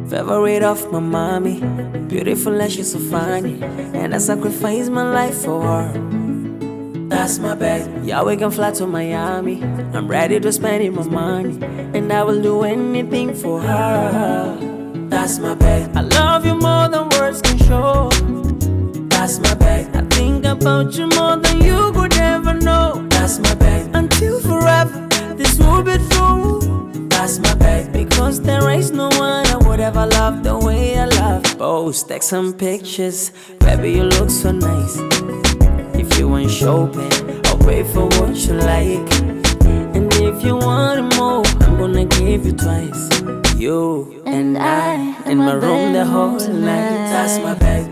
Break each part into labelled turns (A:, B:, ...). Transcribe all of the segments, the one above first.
A: Favorite of my mommy, beautiful and she's so funny, and I sacrifice my life for her. That's my babe. Yeah, we can fly to Miami. I'm ready to spend my money, and I will do anything for her. That's my babe. I love you more than words can show. That's my babe. I think about you more than you could ever know. That's my babe. Until forever, this will be true. That's my babe. Because there is no one I would ever love the way I love. Post, take some pictures. Baby, you look so nice. If you want shopping, I'll pay for what you like. And if you want more, I'm gonna give you twice. You and I in my room the whole night. That's my babe.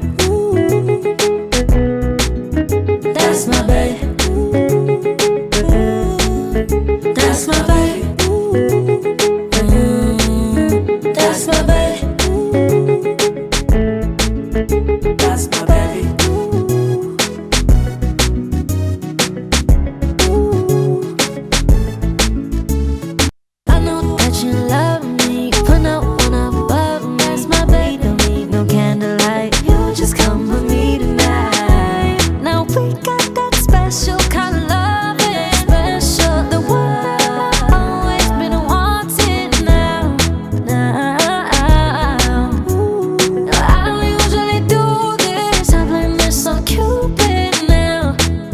B: That's my babe. That's my babe. That's my babe.
A: That's my baby.
B: I know that you love me. Put no one above me. That's my babe. Don't need no candlelight. You just come with me tonight. Now we got that special kind of love. Special, the one I've always been wanting now. I don't usually do this. I blame this on Cupid now.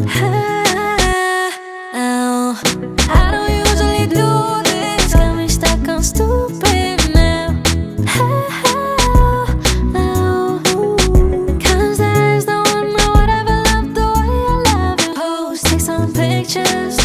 B: I don't usually do this. Got me stuck on stupid now. Cause there's no one I would ever love the way I love you. Post, take some pictures.